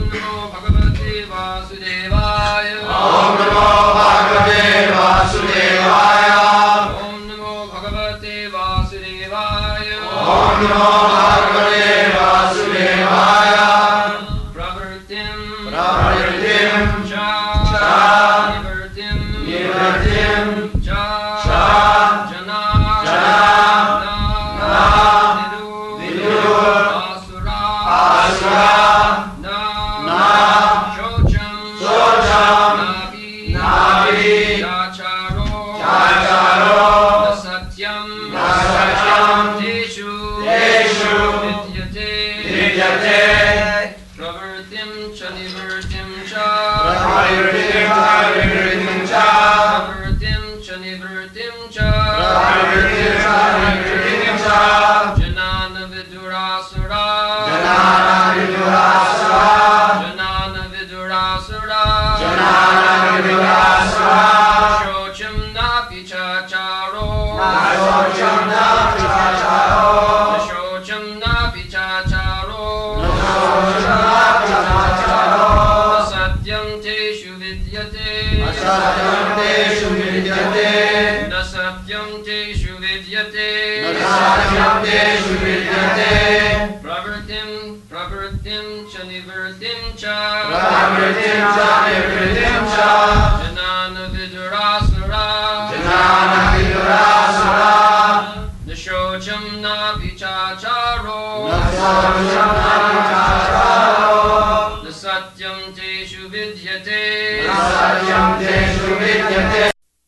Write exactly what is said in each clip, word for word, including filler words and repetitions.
Namo Bhagavate Vasudevaya. Om Namo Bhagavate Vasudevaya. Om Namo Bhagavate Vasudevaya. Om Namo Bhagavate Vasudevaya. Pravritim Pravritim Cha Cha Nivartim Nivartim Cha Cha Jana Jana Na Na Vidu Vidu Asura Asura Na Na Shocham Shocham Navi Navi Chacharo Chacharo Na Satyam Na Satyam Teshu Teshu Vidyate Vidyate Pravartim Cha Nivartim Cha Pravritim Pravritim Cha Pravartim Cha Nivartim Cha Pravritim Pravritim Cha Janana Vidurasura Janana Vidurasura Janana Vidurasura Janana Vidurasura Shocham Napi Chacharo Shocham Napi Chacharo Shocham Napi Chacharo Shocham Napi Chacharo Satyam Teshu Vidyate Satyam Teshu Vidyate Nasatyam Teshu Vidyate Satyam Teshu Vidyate Pravartim Pravartim Cha Nivartim Cha Pravritim Cha Nivartim Cha Janana Vidurasura Janana Vidurasura Nishocham Napi Chacharo Shocham Napi Chacharo Nasatyam Teshu Vidyate Satyam Teshu Vidyate.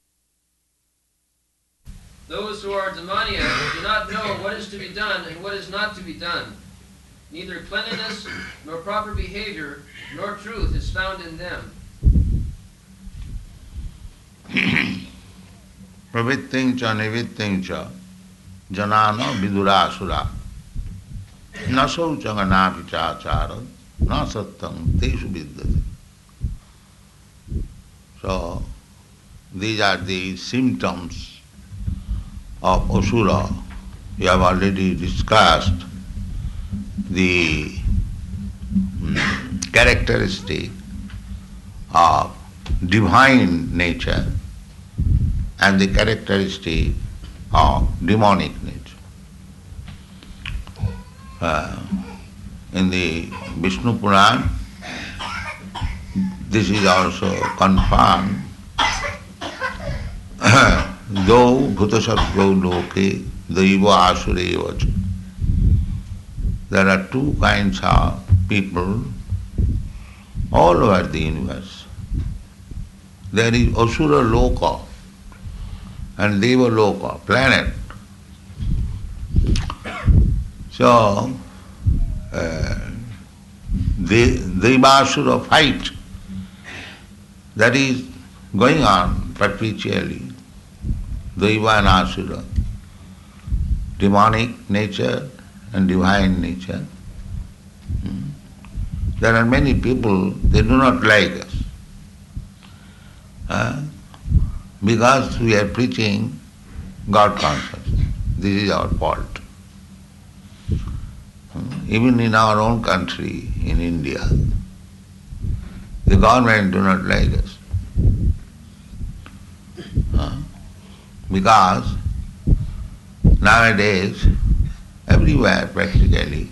Those who are demoniac do not know what is to be done and what is not to be done. Neither cleanliness, nor proper behavior, nor truth is found in them. Pravitting cha nivitting cha janana vidurasura naso changana vichachara nasattam teshu vidyate. So, these are the symptoms of asura. We have already discussed the mm, characteristic of divine nature and the characteristic of demonic nature. Uh, in the Vishnu Puran, this is also confirmed. Though bhutasattvau loke daiva asureva cha. There are two kinds of people all over the universe. There is asura loka and deva loka, planet. So, uh, the Devasura fight that is going on perpetually. Deva and Asura, demonic nature and divine nature. Hmm. There are many people, they do not like us. Uh, because we are preaching God consciousness. This is our fault. Hmm. Even in our own country, in India, the government do not like us. Uh, because nowadays, everywhere practically,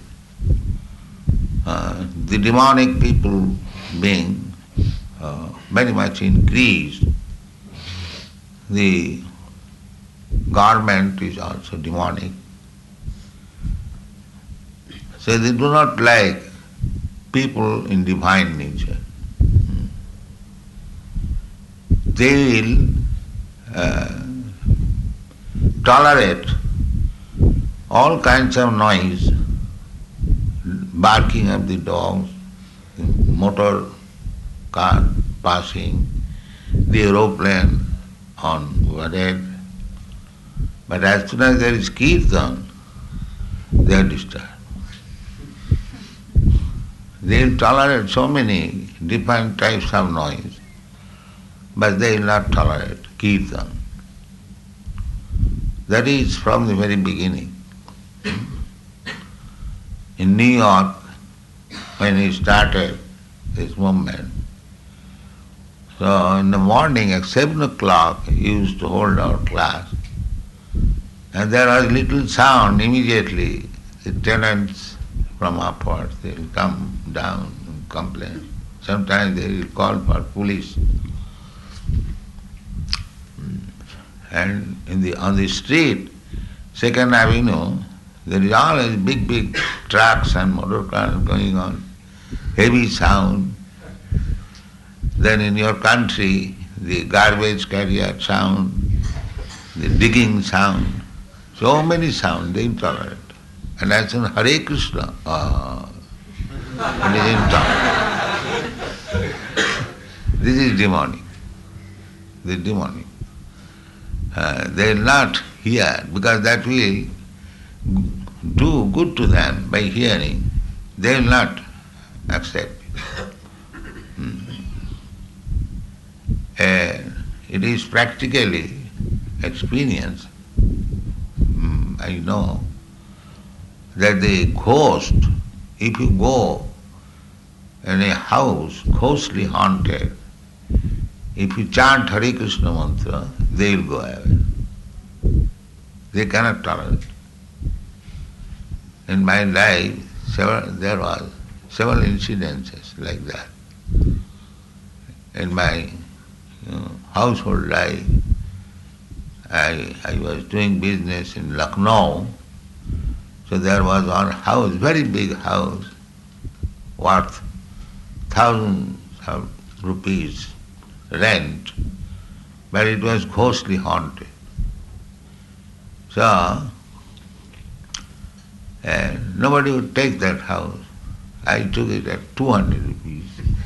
uh, the demonic people being uh, very much increased, the government is also demonic. So they do not like people in divine nature. They will uh, tolerate all kinds of noise, barking of the dogs, motor car passing, the aeroplane on overhead. But as soon as there is kirtan, they are disturbed. They will tolerate so many different types of noise, but they will not tolerate kirtan. That is from the very beginning. In New York, when he started this movement. So in the morning at seven o'clock we used to hold our class, and there was little sound immediately. The tenants from upwards, they will come down and complain. Sometimes they will call for police. And in the on the street, Second Avenue, there is always big, big trucks and motor cars going on, heavy sound. Then in your country, the garbage carrier sound, the digging sound, so many sounds, they intolerant. And that's in Hare Krishna. Ah, it is intolerant. This is demonic. This is demonic. Uh, they will not hear, because that will do good to them by hearing. They will not accept it. Hmm. Uh, it is practically experience. Hmm, I know that the ghost, if you go in a house ghostly haunted, if you chant Hare Krishna mantra, they will go away. They cannot tolerate. In my life, several, there was several incidences like that. In my you know, household life, I, I was doing business in Lucknow, so there was one house, very big house, worth thousands of rupees rent, but it was ghostly haunted. So, uh, nobody would take that house. I took it at two hundred rupees.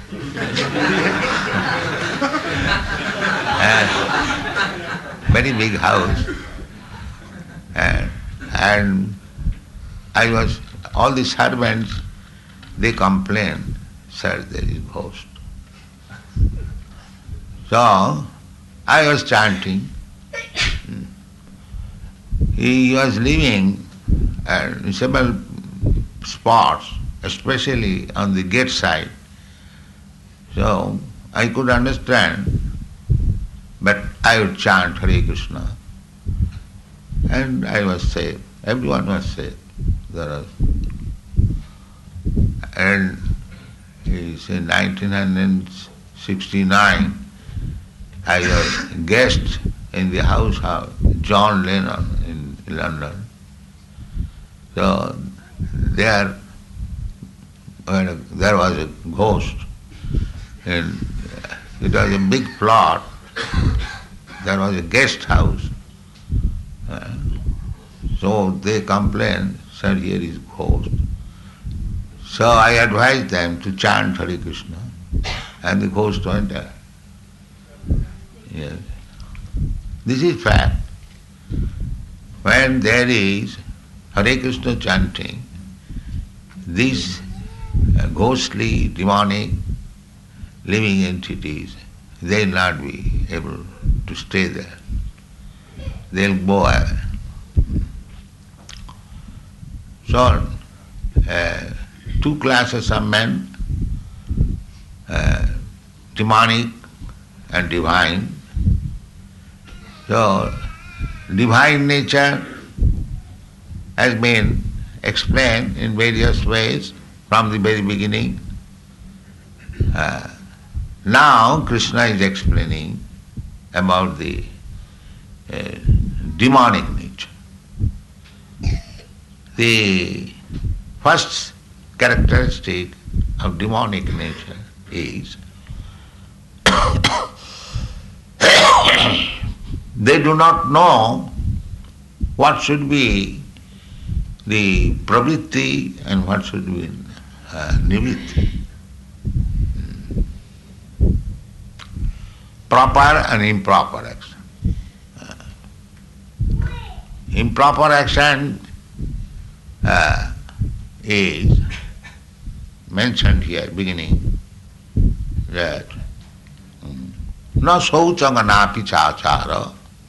And very big house. And, and I was, all the servants, they complained, sir, there is ghost. So, I was chanting. He was living in several spots, especially on the gate side. So, I could understand, but I would chant Hare Krishna. And I was safe. Everyone was safe. There was. And it's in nineteen sixty-nine, I was a guest in the house of John Lennon in London. So there, when there was a ghost, and it was a big plot. There was a guest house. Uh, so they complained, sir, here is ghost. So I advised them to chant Hare Krishna, and the ghost went there. Yes. This is fact. When there is Hare Krishna chanting, these uh, ghostly, demonic, living entities, they will not be able to stay there. They will go away. So, uh, two classes of men, uh, demonic and divine. So, divine nature has been explained in various ways from the very beginning. Uh, now Krishna is explaining about the uh, demonic nature. The first characteristic of demonic nature is they do not know what should be the pravritti and what should be uh, nivritti. Proper and improper action. Uh, improper action uh, is mentioned here, beginning, that na sauchanga na pichachara,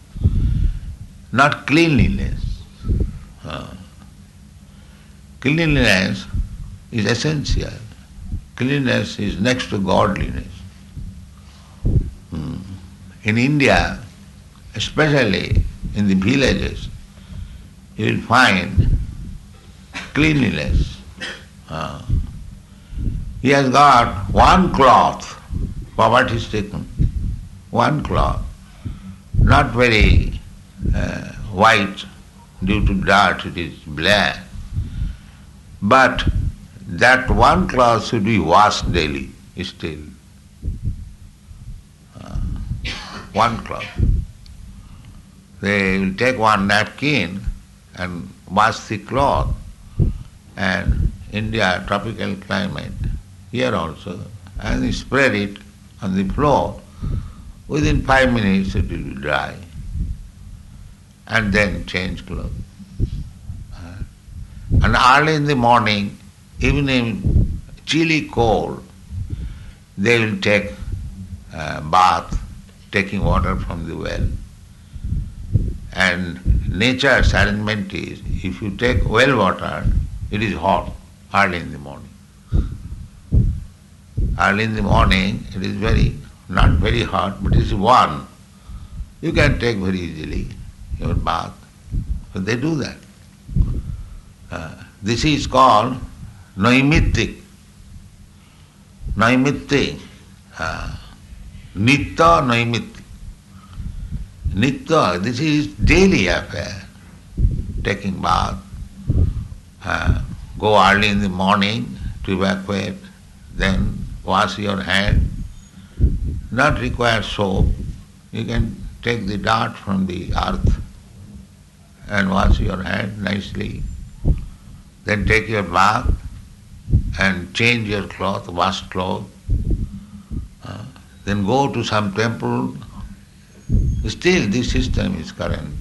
not cleanliness. Uh, cleanliness is essential cleanliness is next to godliness. Hmm. In India, especially in the villages, you will find cleanliness. Uh, he has got one cloth, poverty stricken, one cloth, not very uh, white due to dirt, it is black. But that one cloth should be washed daily, still. Uh, one cloth. They will take one napkin and wash the cloth. And India, tropical climate, here also, and they spread it on the floor. Within five minutes it will be dry. And then change clothes. Uh, and early in the morning, even in chilly cold, they will take a bath, taking water from the well. And nature's arrangement is, if you take well water, it is hot early in the morning. Early in the morning, it is very, not very hot, but it is warm. You can take very easily your bath. So they do that. Uh, this is called naimittik. Naimittik. Uh, Nitta naimittik. Nitta, this is daily affair. Taking bath, uh, go early in the morning to evacuate, then wash your hand. Not require soap. You can take the dirt from the earth and wash your hand nicely. Then take your bath and change your cloth, wash clothes. Uh, then go to some temple. Still this system is current.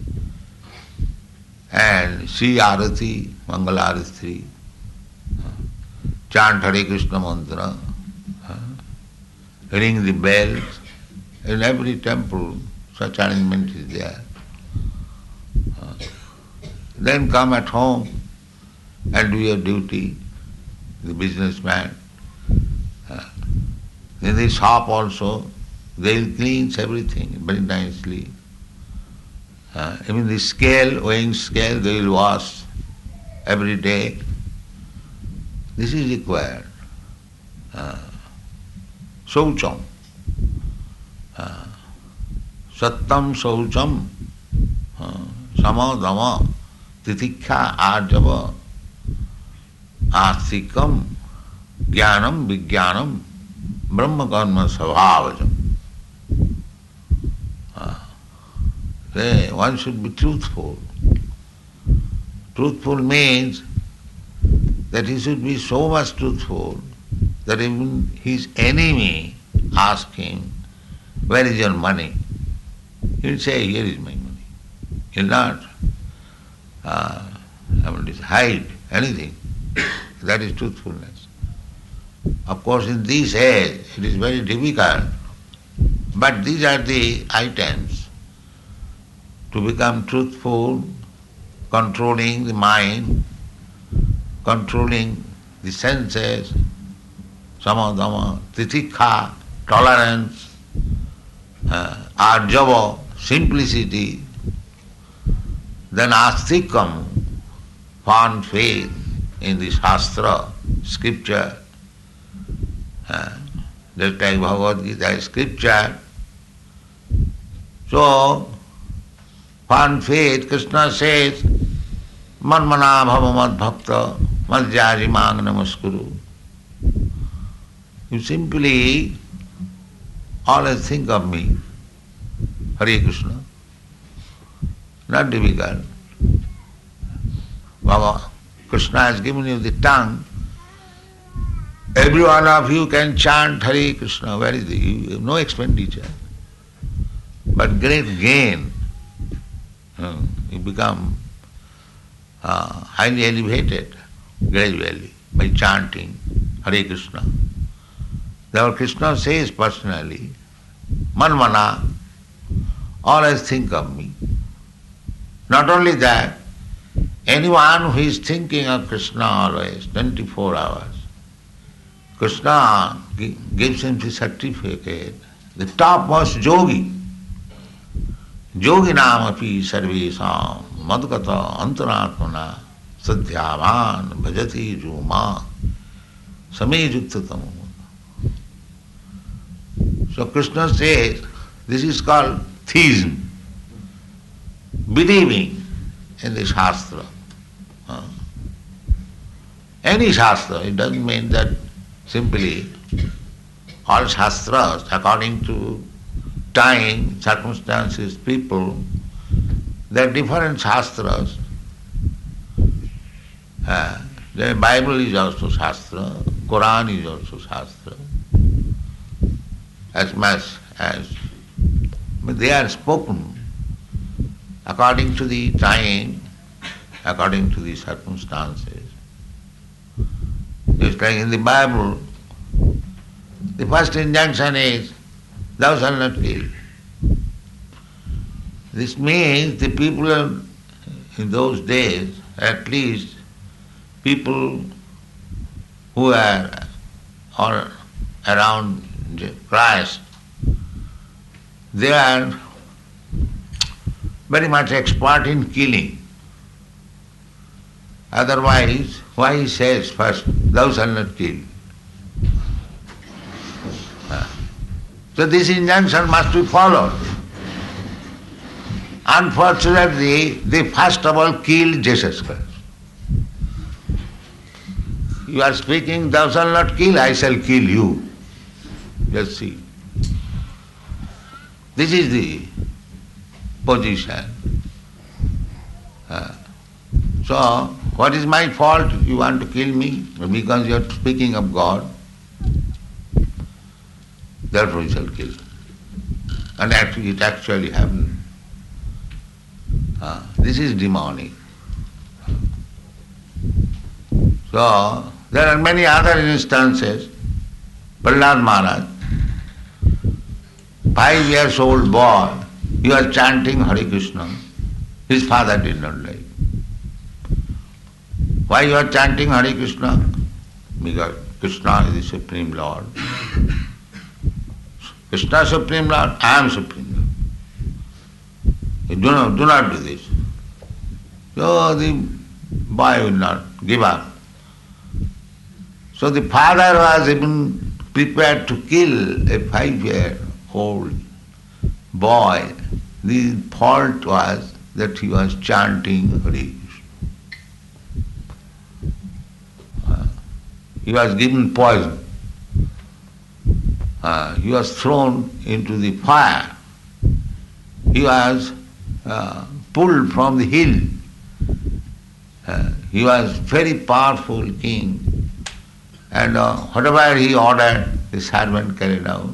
And see Arati, Mangala Arati, uh, chant Hare Krishna mantra, uh, ring the bells. In every temple such arrangement is there. Uh, then come at home and do your duty, the businessman. Uh, in the shop also, they will clean everything very nicely. Uh, even the scale, weighing scale, they will wash every day. This is required. Uh, Saucham. Uh, Sattam Saucham. Uh, Sama Dama. Titikha Arjava. Astikam. Jnanam Vijnanam. Brahma Karma Svabhavajam. One should be truthful. Truthful means that he should be so much truthful that even his enemy asks him, where is your money? He will say, here is my money. He will not uh, I mean, hide anything. That is truthfulness. Of course, in this age, it is very difficult, but these are the items. To become truthful, controlling the mind, controlling the senses, samadama, titikha, tolerance, uh, arjava, simplicity, then astikam, fond faith in the shastra, scripture, uh, just like Bhagavad Gita is scripture. So, fond faith, Krishna says, Manmana bhava mad bhakta, madhyari mang namaskuru. You simply always think of me, Hare Krishna. Not difficult. Baba, Krishna has given you the tongue. Every one of you can chant Hare Krishna. Where is the, you have no expenditure. But great gain. Hmm. You become uh, highly elevated gradually by chanting Hare Krishna. Therefore Krishna says personally, Manmana, always think of me. Not only that, anyone who is thinking of Krishna always, twenty-four hours, Krishna gi- gives him the certificate, the topmost yogi. Yogi namapi sarvesam madgata antaratmana sadhyavan bhajati juma same yuktatamu. So Krishna says, this is called theism, believing in the Shastra. Uh, Any Shastra, it doesn't mean that simply all Shastras, according to time, circumstances, people, there are different Shastras. Uh, the Bible is also Shastra, Quran is also Shastra, as much as, but they are spoken according to the time, according to the circumstances. Just like in the Bible, the first injunction is, thou shalt not kill. This means the people in those days, at least people who are or around Christ, they are very much expert in killing. Otherwise, why he says first, thou shalt not kill? So this injunction must be followed. Unfortunately, they first of all killed Jesus Christ. You are speaking, thou shalt not kill, I shall kill you. Just see. This is the position. Uh, so, what is my fault? You want to kill me because you are speaking of God. Therefore you shall kill. And actually, it actually happened. Uh, this is demonic. So, there are many other instances. Prahlad Maharaj, five years old boy, he was chanting Hare Krishna. His father did not like. Why you are chanting Hare Krishna? Because Krishna is the Supreme Lord. Krishna is Supreme Lord, I am Supreme Lord. You do not, do not do this. So the boy will not give up. So the father was even prepared to kill a five-year-old boy. The fault was that he was chanting Hare Krishna. Uh, he was given poison. Uh, he was thrown into the fire. He was uh, pulled from the hill. Uh, he was very powerful king. And uh, whatever he ordered, the servant carried out.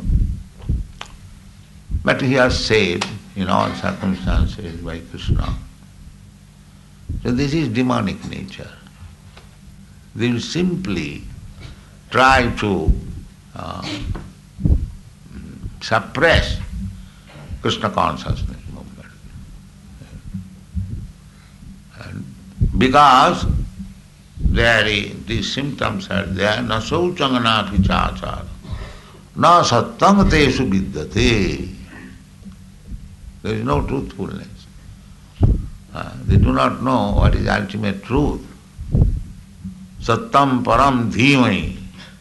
But he was saved in all circumstances by Krishna. So this is demonic nature. They will simply try to uh, suppress Krishna consciousness movement. And because there is, these symptoms are there, na sauchangana vichachara, na sattang tesu vidyate. There is no truthfulness. Uh, they do not know what is ultimate truth. Sattam param dhimai.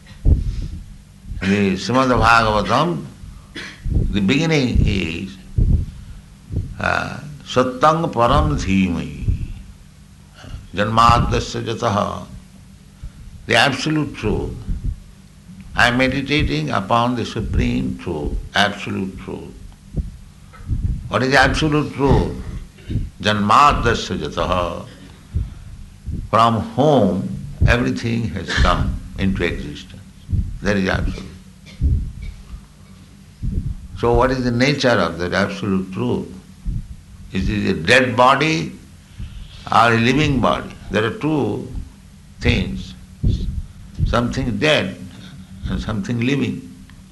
The Srimad Bhagavatam, the beginning is uh, Sattang param dhimai. Janmadasya jataha. The absolute truth. I am meditating upon the supreme truth, absolute truth. What is absolute truth? Janmadasya jataha. From whom everything has come into existence. That is absolute. So what is the nature of that absolute truth? Is it a dead body or a living body? There are two things. Something dead and something living.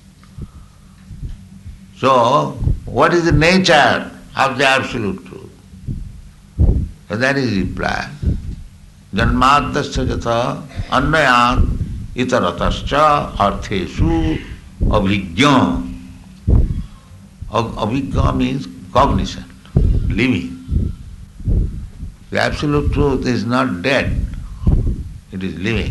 So, what is the nature of the absolute truth? So that is reply. Janmadasya jatha annayat itaratascha artheshu avijña. Avijña means cognition, living. The absolute truth is not dead, it is living.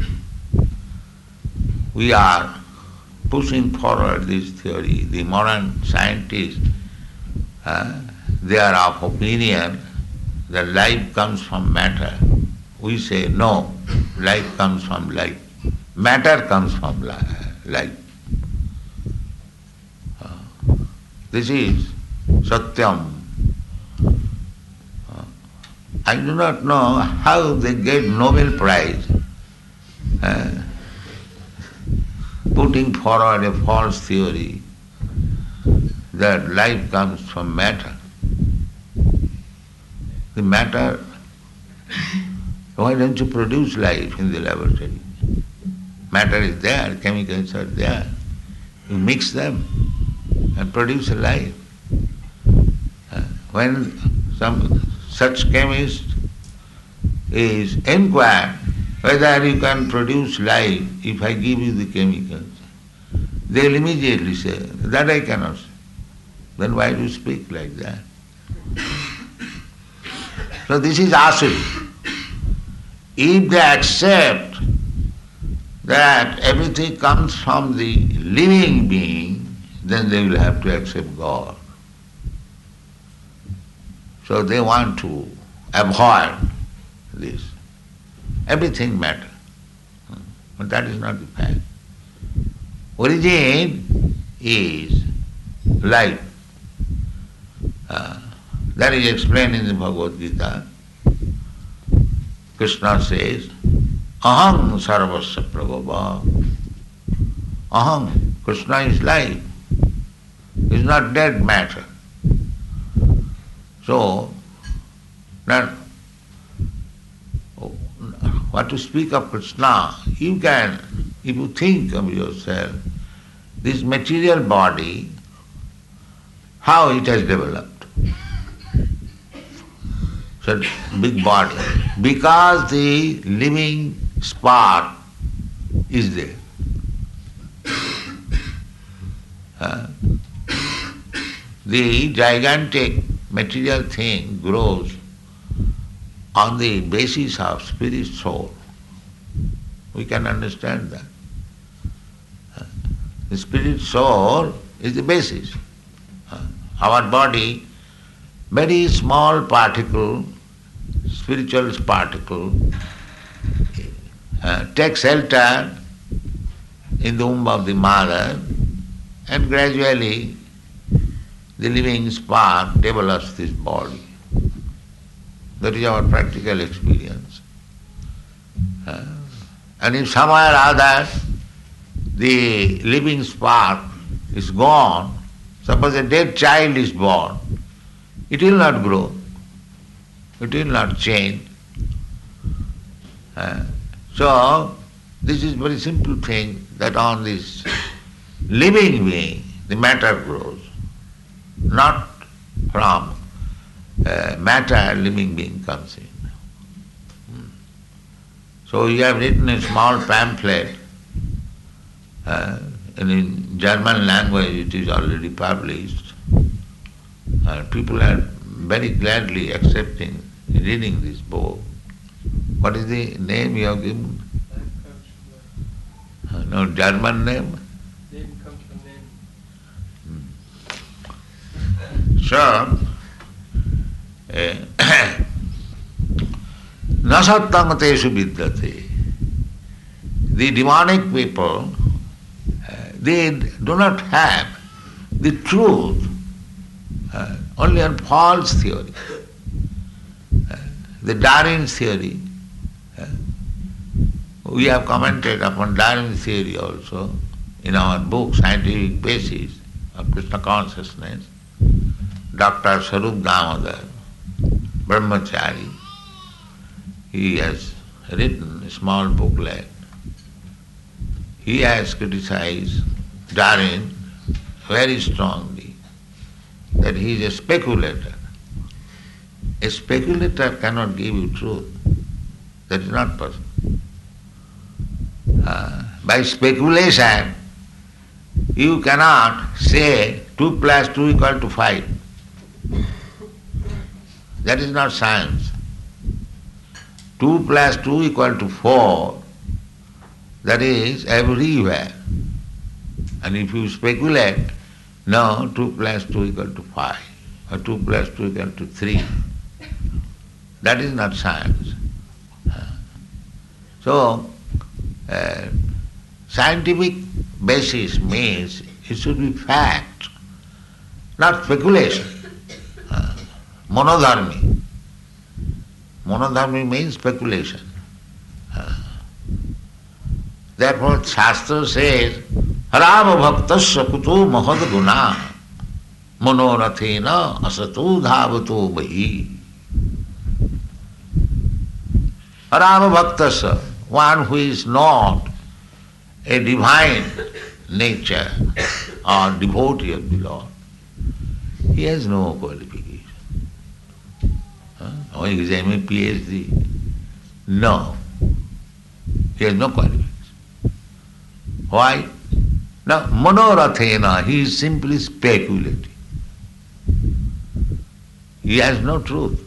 We are pushing forward this theory. The modern scientists, uh, they are of opinion that life comes from matter. We say no, life comes from life. Matter comes from life. Uh, this is Satyam. Uh, I do not know how they get Nobel Prize. Uh, putting forward a false theory that life comes from matter. The matter, why don't you produce life in the laboratory? Matter is there, chemicals are there. You mix them and produce a life. Uh, when some such chemist is inquired whether you can produce life if I give you the chemicals, they'll immediately say, that I cannot say. Then why do you speak like that? So this is asuri. If they accept that everything comes from the living being, then they will have to accept God. So they want to avoid this. Everything matters. But that is not the fact. Origin is life. Uh, that is explained in the Bhagavad Gita. Krishna says, Aham sarvasya prabhava. Aham, Krishna is life. He is not dead matter. So, now, what to speak of Krishna, you can, if you think of yourself, this material body, how it has developed. So, big body. Because the living spark is there. Uh, the gigantic material thing grows on the basis of spirit soul. We can understand that. Uh, the spirit soul is the basis. Uh, our body, very small particle, spiritual particle, uh, takes shelter in the womb of the mother, and gradually the living spark develops this body. That is our practical experience. Uh, and if somewhere or other the living spark is gone, suppose a dead child is born, it will not grow, it will not change. Uh, so, this is very simple thing, that on this living being, the matter grows, not from uh, matter living being comes in. Hmm. So you have written a small pamphlet, uh, and in German language it is already published, and people are very gladly accepting, reading this book. What is the name you have given? Uh, no, German name? Name comes from name. So, nasattang tesu vidyate. The demonic people, uh, they do not have the truth, uh, only on false theory. Uh, the Darwin's theory, uh, we have commented upon Darwin's theory also in our book, Scientific Basis of Krishna Consciousness. Doctor Sarup Damodar, Brahmachari, he has written a small booklet. He has criticized Darwin very strongly, that he is a speculator. A speculator cannot give you truth. That is not possible. Uh, by speculation, you cannot say two plus two equal to five. That is not science. two plus two equal to four, that is everywhere. And if you speculate, no, two plus two equal to five, or two plus two equal to three, that is not science. So, uh, scientific basis means it should be fact, not speculation. Uh, monodharmi. Monodharmi means speculation. Uh, therefore, Shastra says, Rama bhaktasya kuto mahad guna manorathena asato dhavato bahi. Rama bhaktasya, one who is not a divine nature or devotee of the Lord, he has no qualification. Huh? Oh, he is M A P H D. No. He has no qualification. Why? Now, manorathena, he is simply speculating. He has no truth.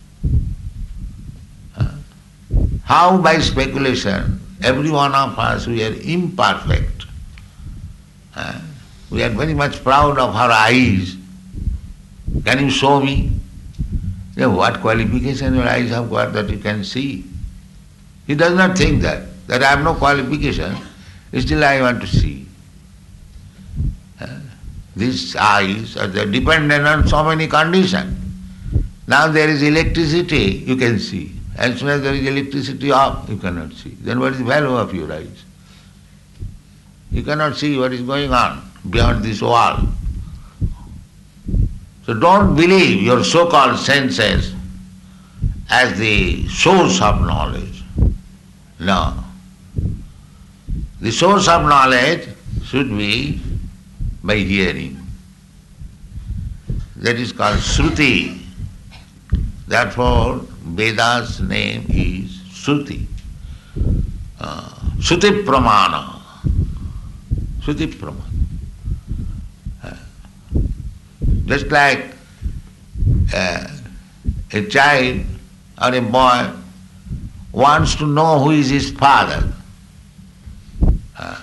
Huh? How by speculation? Every one of us, we are imperfect. Uh, we are very much proud of our eyes. Can you show me? You know, what qualification your eyes have got that you can see? He does not think that, that I have no qualification, still I want to see. Uh, these eyes are dependent on so many conditions. Now there is electricity, you can see. As soon as there is electricity off, you cannot see. Then what is the value of your eyes? You cannot see what is going on beyond this wall. So don't believe your so-called senses as the source of knowledge. No. The source of knowledge should be by hearing. That is called Shruti. Therefore, Veda's name is Shruti. Uh, Shruti Pramana. Shruti Pramana. Uh, just like uh, a child or a boy wants to know who is his father. Uh,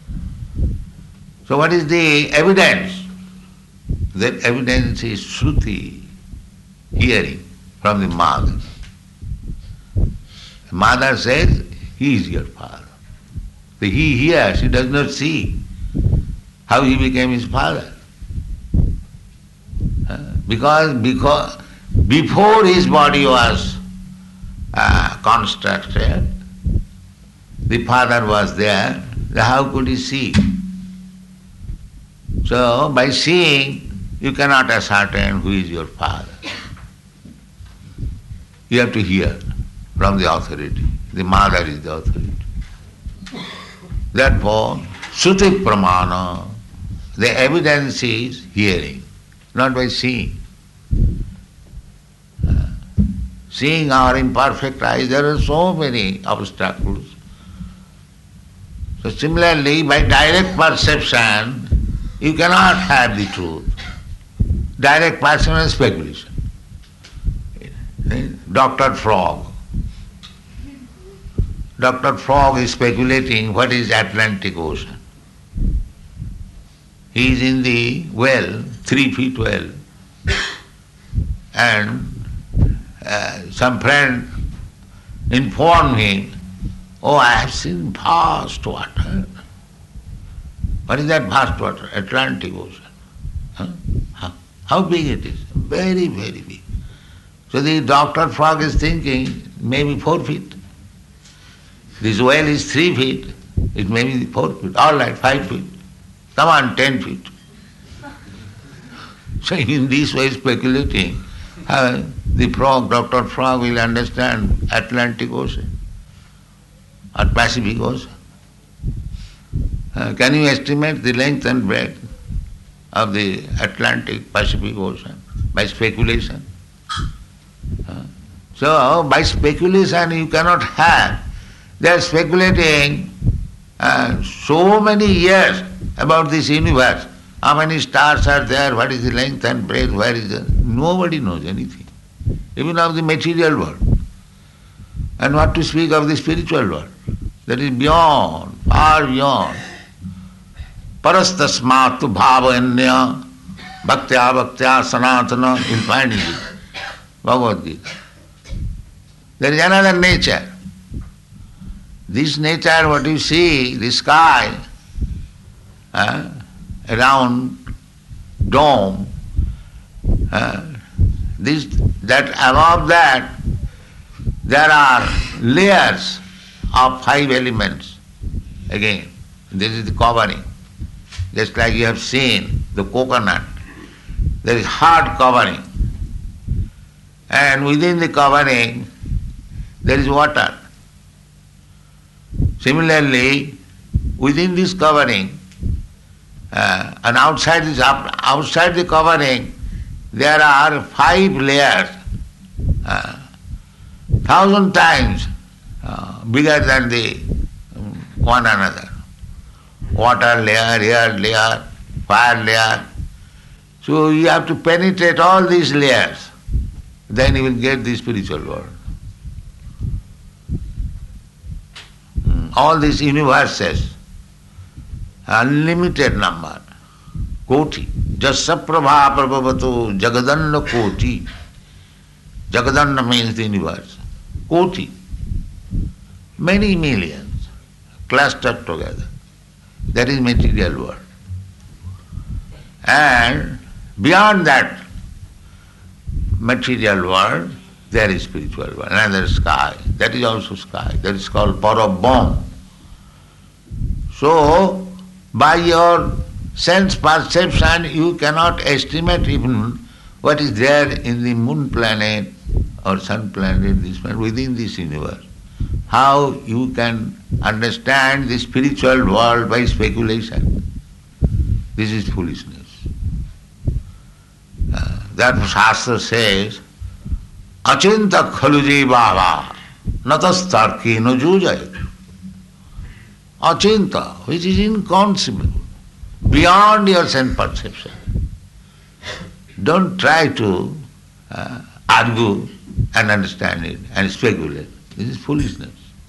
so what is the evidence? That evidence is Shruti, hearing from the mother. The mother says, he is your father. So he hears, he does not see how he became his father. Uh, because, because before his body was uh, constructed, the father was there, how could he see? So by seeing, you cannot ascertain who is your father. You have to hear from the authority. The mother is the authority. Therefore, Shruti Pramana, the evidence is hearing, not by seeing. Uh, seeing our imperfect eyes, there are so many obstacles. So similarly, by direct perception, you cannot have the truth. Direct perception is speculation. Doctor Frog. Doctor Frog is speculating what is Atlantic Ocean. He is in the well, three feet well, and uh, some friend informed him, oh, I have seen vast water. What is that vast water? Atlantic Ocean. Huh? How, how big it is? Very, very big. So the Doctor Frog is thinking, maybe four feet. This well is three feet, it may be four feet, all right, five feet. Come on, ten feet. So in this way speculating, uh, the frog, Doctor Frog will understand Atlantic Ocean or Pacific Ocean. Uh, can you estimate the length and breadth of the Atlantic Pacific Ocean by speculation? Uh, so by speculation you cannot have. They are speculating uh, so many years about this universe. How many stars are there, what is the length and breadth, where is it? Nobody knows anything, even of the material world. And what to speak of the spiritual world? That is beyond, far beyond. Parastasmatu bhavanya bhaktya bhaktya sanatana, you'll find it. Bhagavad Gita. There is another nature. This nature, what you see, the sky, uh, around dome, uh, this, that above that, there are layers of five elements. Again, this is the covering. Just like you have seen the coconut, there is hard covering. And within the covering, there is water. Similarly, within this covering, uh, and outside this, outside the covering, there are five layers, uh, thousand times uh, bigger than the um, one another. Water layer, air layer, fire layer. So you have to penetrate all these layers, then you will get the spiritual world. All these universes, unlimited number, koti, jasaprabha prabhavato jagadanna koti. Jagadanna means the universe. Koti, many millions clustered together. That is material world. And beyond that material world, there is spiritual world, another sky. That is also sky. That is called Parabham. So, by your sense perception, you cannot estimate even what is there in the moon planet or sun planet, this planet, within this universe. How you can understand the spiritual world by speculation. This is foolishness. Uh, that Shastra says, Achinta khaluji bhava natastarki no jujayat. Achinta, which is inconceivable, beyond your sense perception. Don't try to uh, argue and understand it and speculate. This is foolishness.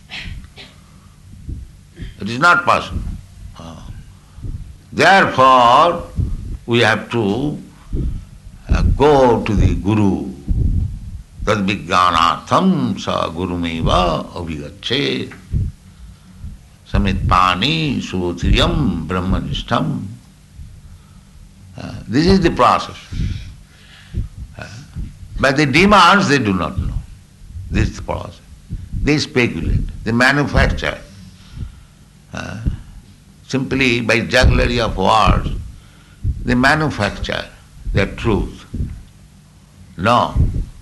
It is not possible. Uh, therefore, we have to uh, go to the Guru. Tad vijnanatham sa gurumeva abhigacche samitpani suvotriyam brahmanishtam. Uh, this is the process. Uh, but the demands, they do not know. This is the process. They speculate, they manufacture. Uh, simply by jugglery of words, they manufacture their truth. No.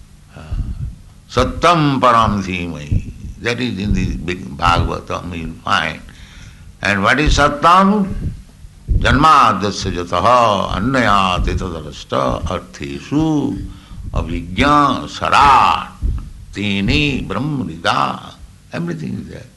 Sattam param dhimai. That is in the big Bhagavatam you will find. And what is Sattam? Janmadasya jataha annaya tetadarasta artheshu avijñā sarat tini brahmrida. Everything is there.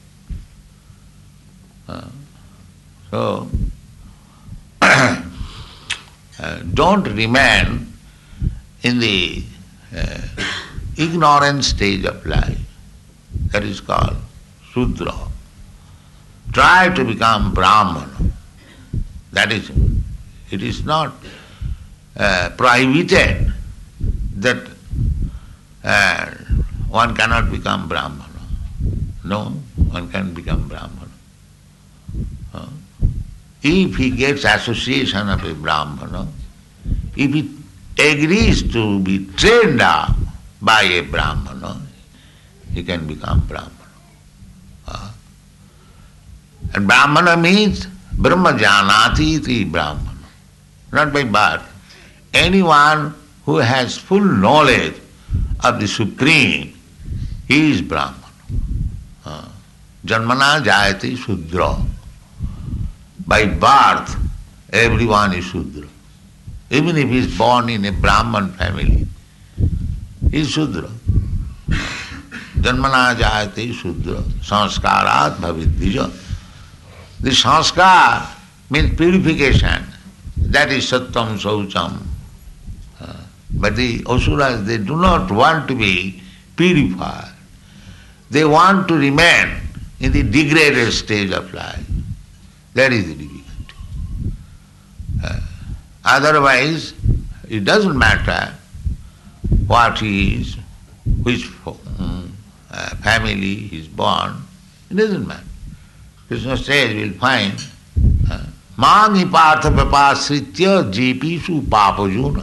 Uh, so, uh, don't remain in the uh, ignorant stage of life. That is called Sudra. Try to become Brahmana. That is, it is not uh, prohibited that uh, one cannot become Brahmana. No, one can become Brahmana. Uh, if he gets association of a Brahmana, if he agrees to be trained up by a Brahmana, he can become Brahmana. Uh, and Brahmana means Brahma janati iti Brahmana, not by birth. Anyone who has full knowledge of the Supreme, he is Brahmana. Uh, Janmana jayati Shudra. By birth, everyone is Shudra. Even if he is born in a Brahman family, he is Shudra. Janmana jayate Shudra, sanskarat bhavidvija. The sanskar means purification. That is sattam saucham. Uh, but the asuras, they do not want to be purified. They want to remain in the degraded stage of life. That is the difficulty. Uh, otherwise, it doesn't matter what he is, which um, uh, family he is born. It doesn't matter. Krishna says, we will find Mangi partha vipasritya jepishu papajuna.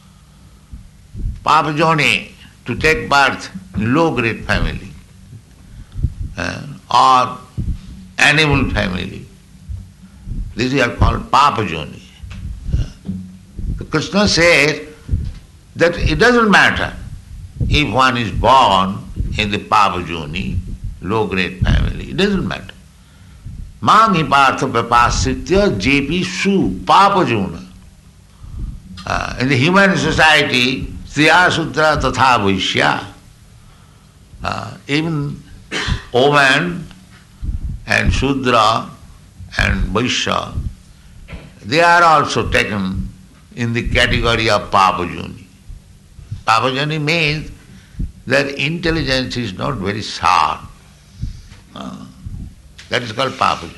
Papajoni, to take birth in low-grade family uh, or animal family. These are called papajoni. Uh, Krishna says that it doesn't matter if one is born in the papajoni, low-grade family. It doesn't matter. Mangi partha vipasritya jepishu papajuna. Uh, in the human society, Striya Sudra tatha Vaishya. Uh, even woman and Shudra and Vaishya, they are also taken in the category of Papajuni. Papajuni means that intelligence is not very sharp. Uh, that is called Papajuni.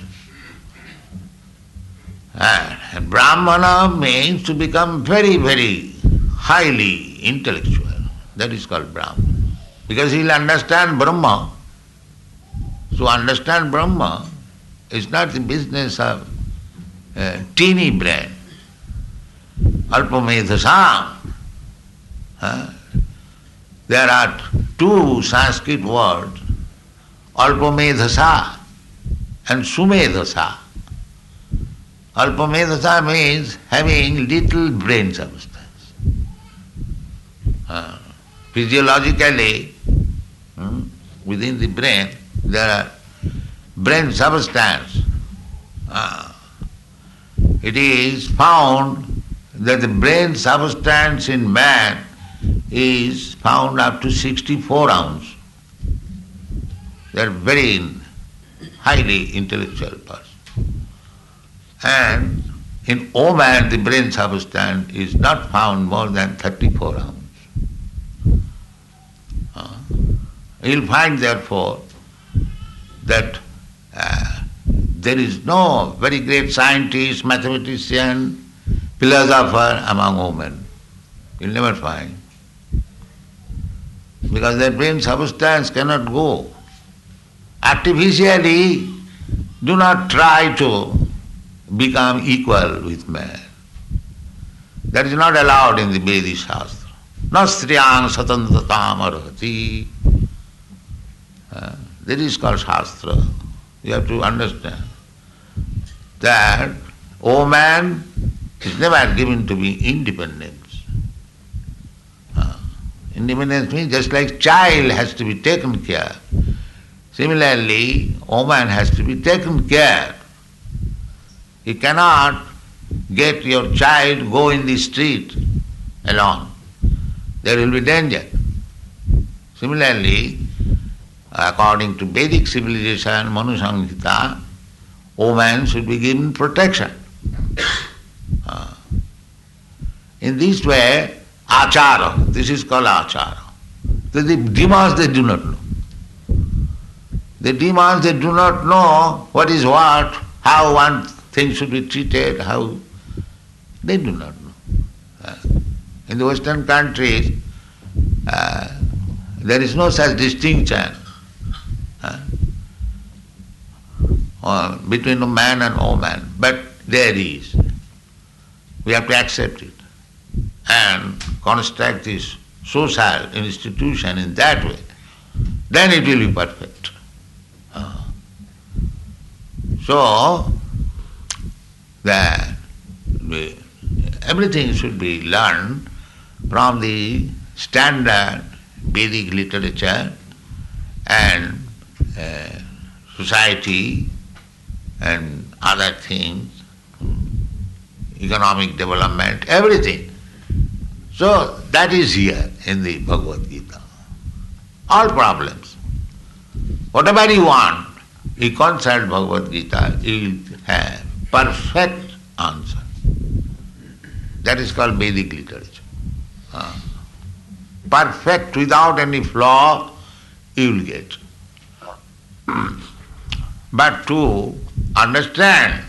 And, and Brahmana means to become very, very highly intellectual. That is called Brahmana. Because he will understand Brahma. So understand Brahma is not the business of uh, teeny brain. Alpamedhasam. Huh? There are two Sanskrit words, Alpamedhasa and Sumedhasa. Alpamedhasa means having little brain substance. Uh, physiologically, hmm, within the brain, there are brain substance. Uh, it is found that the brain substance in man is found up to sixty-four ounce. They are very highly intellectual person. And in woman, the brain substance is not found more than thirty-four ounce. Uh, you'll find, therefore, that uh, there is no very great scientist, mathematician, philosopher among women. You'll never find. Because their brain substance cannot go. Artificially, do not try to become equal with man. That is not allowed in the Vedic Shastra. Na striyang satantatam arhati. Uh, that is called Shastra. You have to understand that woman is never given to be independence. Uh, independence means just like child has to be taken care. Similarly, woman has to be taken care. You cannot get your child go in the street alone. There will be danger. Similarly, according to Vedic civilization, Manu Samhita, woman should be given protection. Uh, in this way, achara, this is called achara. So the demons, they do not know. The demons, they do not know what is what, how one thing should be treated, how... They do not know. Uh, in the Western countries, uh, there is no such distinction uh, uh, between a man and woman, but there is. We have to accept it and construct this social institution in that way. Then it will be perfect. Uh, so, that we, everything should be learned from the standard Vedic literature and uh, society and other things, economic development, everything. So that is here in the Bhagavad Gita. All problems. Whatever you want, you consult Bhagavad Gita, you will have perfect answer. That is called Vedic literature. Uh, perfect, without any flaw, you will get. But to understand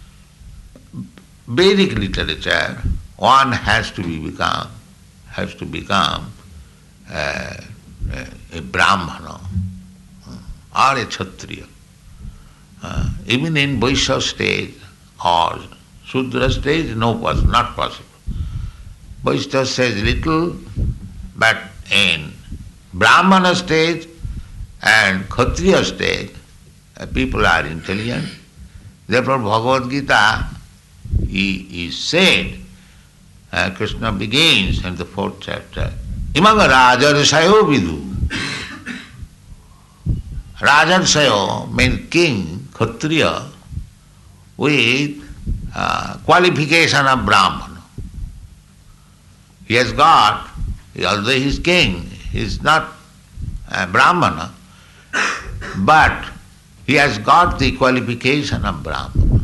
Vedic literature, one has to be become, has to become uh, a Brahmana or a Kshatriya. Uh, even in Vaishya stage or Shudra stage, no, not possible. Vaishya says little, but in Brahmana stage and Kshatriya stage, uh, people are intelligent. Therefore, Bhagavad Gita he is said, uh, Krishna begins in the fourth chapter, Imanga Rajarsayo Vidu. Rajarsayo means king, Kshatriya, with uh, qualification of Brahmana. He has got, although he is king, he is not a Brahmana, but he has got the qualification of Brahmana.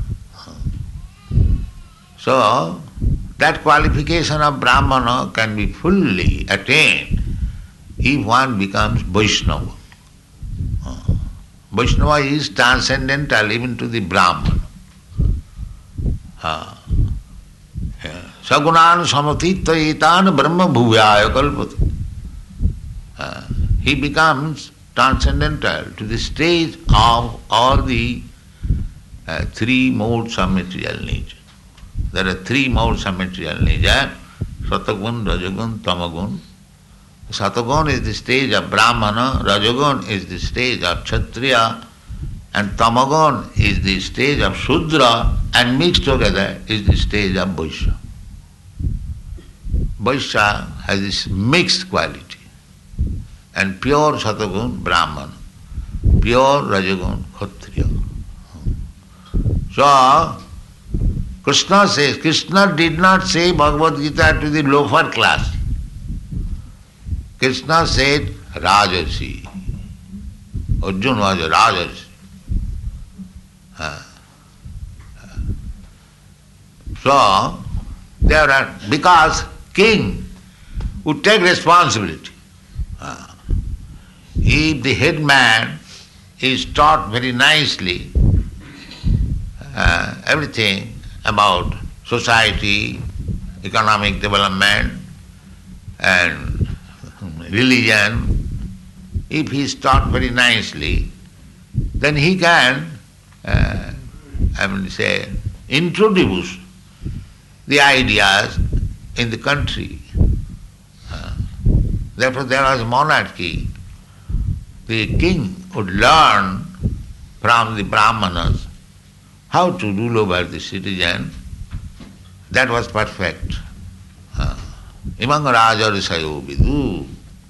So, that qualification of Brahmana can be fully attained if one becomes Vaishnava. Uh, Vaishnava is transcendental even to the Brahmana. Uh, Sagunan samatitva etan brahma bhuvaya kalpati. Uh, he becomes transcendental to the stage of all the uh, three modes of material nature. There are three modes of material nature, Satagun, Rajagun, Tamagun. Satagun is the stage of Brahmana, Rajagun is the stage of Kshatriya, and Tamagun is the stage of Shudra, and mixed together is the stage of Vaishya. Vaishya has this mixed quality, and pure Satagun, Brahmana, pure Rajagun, Kshatriya. So, Krishna says, Krishna did not say Bhagavad Gita to the lower class. Krishna said Rajarsi. Arjuna was a Rajarsi. Uh, so, there are, because king would take responsibility. Uh, if the headman is taught very nicely uh, everything about society, economic development, and religion, if he is taught very nicely, then he can, uh, I mean, say, introduce the ideas in the country. Uh, therefore, there was monarchy. The king would learn from the Brahmanas how to rule over the citizen. That was perfect. Imanga Rajarsayo Vidu.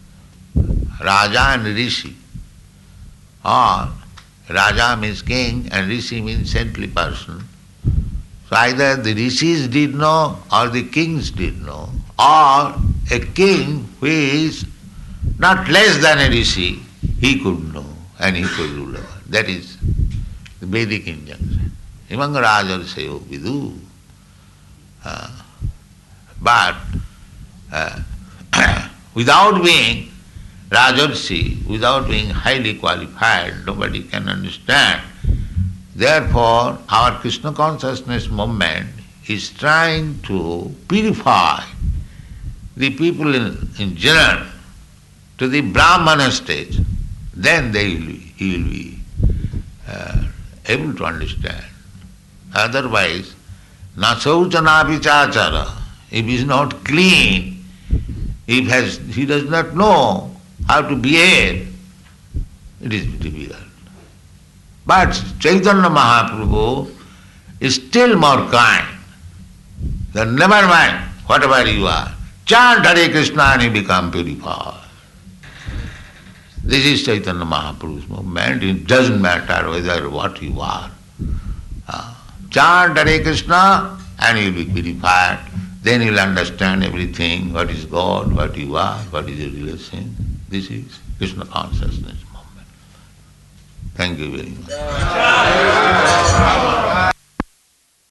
Raja and Rishi. Or Raja means king and Rishi means saintly person. So either the rishis did know or the kings did know, or a king who is not less than a rishi, he could know and he could rule over. That is the Vedic injunction. Imanga Rajarsayo Vidu. Uh, but uh, without being Rajarsi, without being highly qualified, nobody can understand. Therefore, our Krishna consciousness movement is trying to purify the people in, in general to the Brahmana stage. Then they will be, he will be uh, able to understand. Otherwise, na sauchana vichachara, if he is not clean, if has, he does not know how to behave, it is difficult. But Chaitanya Mahaprabhu is still more kind. Then never mind, whatever you are, chant Hare Krishna and you become purified. This is Chaitanya Mahaprabhu's movement. It doesn't matter whether what you are. Uh, chant Hare Krishna and you will be purified. Then you will understand everything, what is God, what you are, what is your relation. This is Krishna consciousness movement. Thank you very much.